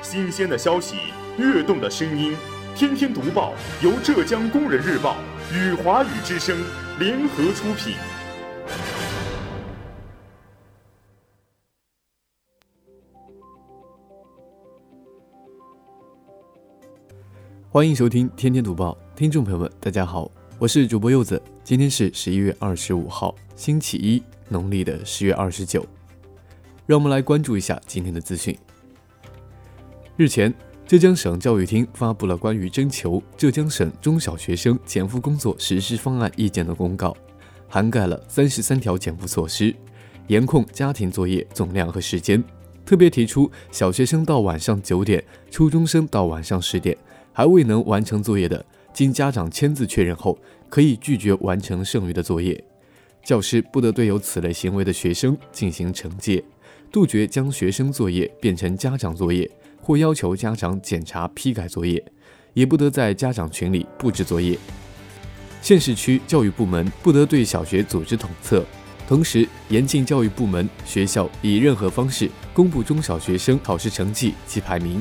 新鲜的消息，跃动的声音，天天读报由浙江工人日报与华语之声联合出品。 欢迎收听天天读报，听众朋友们大家好，我是主播柚子。今天是11月25号星期一，农历的10月29。让我们来关注一下今天的资讯。日前，浙江省教育厅发布了关于征求浙江省中小学生减负工作实施方案意见的公告，涵盖了33条减负措施，严控家庭作业总量和时间，特别提出小学生到晚上9点，初中生到晚上10点还未能完成作业的，经家长签字确认后，可以拒绝完成剩余的作业。教师不得对有此类行为的学生进行惩戒，杜绝将学生作业变成家长作业，或要求家长检查批改作业，也不得在家长群里布置作业。县市区教育部门不得对小学组织统测，同时严禁教育部门、学校以任何方式公布中小学生考试成绩及排名。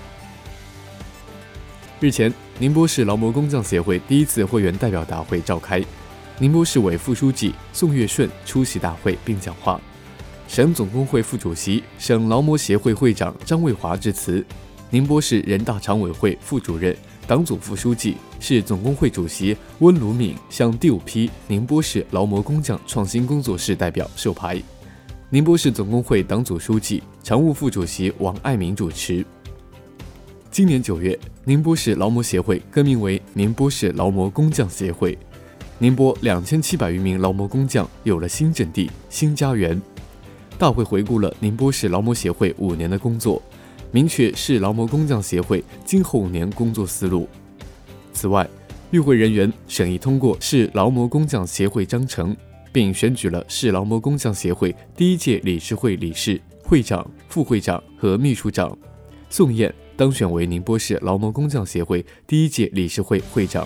日前，宁波市劳模工匠协会第一次会员代表大会召开，宁波市委副书记宋月顺出席大会并讲话。省总工会副主席、省劳模协会会长张卫华致辞，宁波市人大常委会副主任、党组副书记、市总工会主席温鲁敏向第5批宁波市劳模工匠创新工作室代表授牌。宁波市总工会党组书记、常务副主席王爱民主持。今年9月，宁波市劳模协会更名为宁波市劳模工匠协会。宁波2700余名劳模工匠有了新阵地、新家园。大会回顾了宁波市劳模协会5年的工作，明确市劳模工匠协会今后5年工作思路。此外，与会人员审议通过市劳模工匠协会章程，并选举了市劳模工匠协会第1届理事会理事、会长、副会长和秘书长。宋燕当选为宁波市劳模工匠协会第1届理事会会长。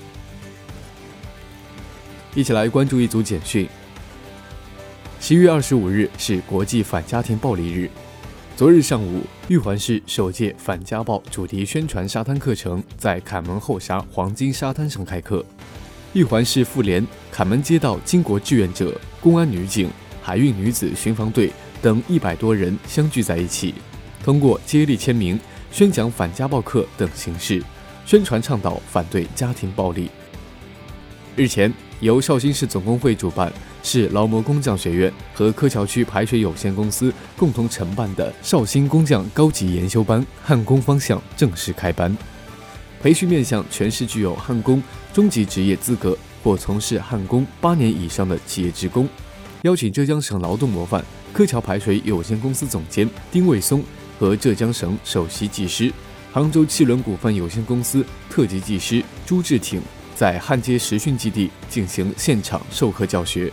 一起来关注一组简讯。11月25日是国际反家庭暴力日。昨日上午，玉环市首届反家暴主题宣传沙滩课程在坎门后沙黄金沙滩上开课。玉环市妇联、坎门街道巾帼志愿者、公安女警、海运女子巡防队等100多人相聚在一起，通过接力签名、宣讲反家暴课等形式，宣传倡导反对家庭暴力。日前，由绍兴市总工会主办，市劳模工匠学院和柯桥区排水有限公司共同承办的绍兴工匠高级研修班焊工方向正式开班。培训面向全市具有焊工中级职业资格或从事焊工8年以上的企业职工，邀请浙江省劳动模范柯桥排水有限公司总监丁卫松和浙江省首席技师、杭州汽轮股份有限公司特级技师朱志挺在焊接实训基地进行现场授课教学。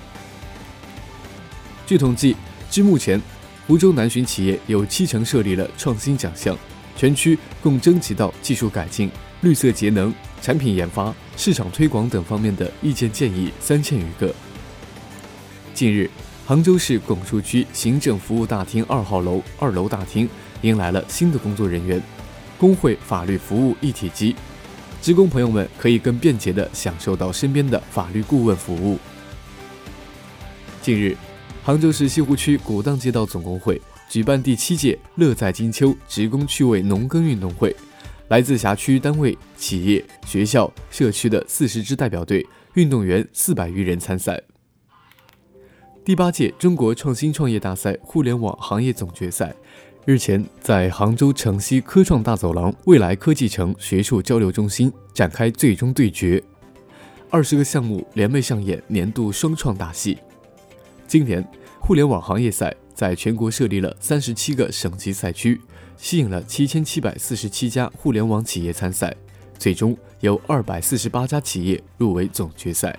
据统计，至目前，湖州南浔企业有70%设立了创新奖项，全区共征集到技术改进、绿色节能、产品研发、市场推广等方面的意见建议3000余个。近日，杭州市拱墅区行政服务大厅2号楼2楼大厅迎来了新的工作人员，工会法律服务一体机。职工朋友们可以更便捷地享受到身边的法律顾问服务。近日，杭州市西湖区古荡街道总工会举办第7届乐在金秋职工趣味农耕运动会，来自辖区单位、企业、学校、社区的40支代表队、运动员400余人参赛。第8届中国创新创业大赛互联网行业总决赛日前在杭州城西科创大走廊未来科技城学术交流中心展开最终对决，20个项目联袂上演年度双创大戏。今年互联网行业赛在全国设立了37个省级赛区，吸引了7747家互联网企业参赛，最终有248家企业入围总决赛。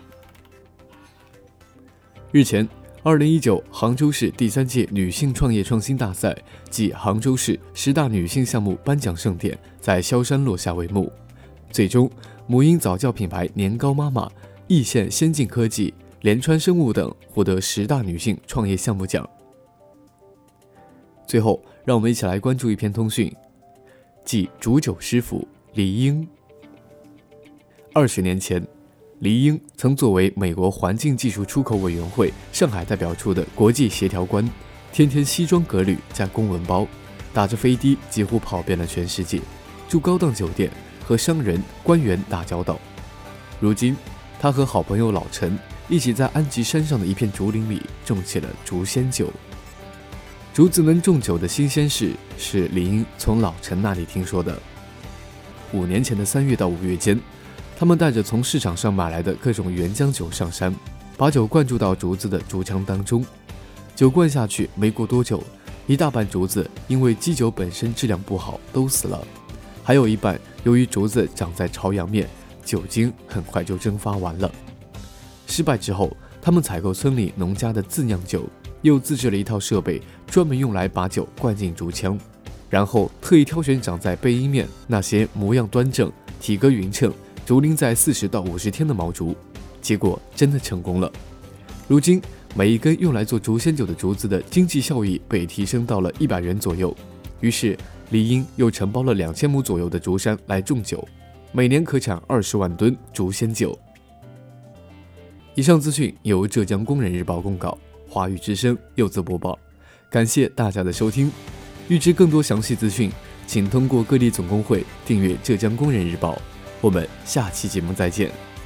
日前，2019杭州市第3届女性创业创新大赛暨杭州市10大女性项目颁奖盛典在萧山落下帷幕。最终，母婴早教品牌年糕妈妈、易县先进科技、联川生物等获得10大女性创业项目奖。最后，让我们一起来关注一篇通讯。 即煮酒师傅黎英。20年前，黎英曾作为美国环境技术出口委员会上海代表处的国际协调官，天天西装革履加公文包，打着飞的几乎跑遍了全世界，住高档酒店，和商人官员打交道。如今他和好朋友老陈一起在安吉山上的一片竹林里种起了竹仙酒。竹子能种酒的新鲜事是黎英从老陈那里听说的。5年前的3月到5月间，他们带着从市场上买来的各种原浆酒上山，把酒灌注到竹子的竹腔当中。酒灌下去没过多久，一大半竹子因为基酒本身质量不好都死了，还有一半由于竹子长在朝阳面，酒精很快就蒸发完了。失败之后，他们采购村里农家的自酿酒，又自制了一套设备，专门用来把酒灌进竹腔，然后特意挑选长在背阴面那些模样端正、体格匀称、竹龄在40到50天的毛竹，结果真的成功了。如今每一根用来做竹仙酒的竹子的经济效益被提升到了100元左右，于是黎英又承包了2000亩左右的竹山来种酒，每年可产20万吨竹仙酒。以上资讯由浙江工人日报公告，华语之声柚子播报，感谢大家的收听。预知更多详细资讯，请通过各地总工会订阅浙江工人日报。我们下期节目再见。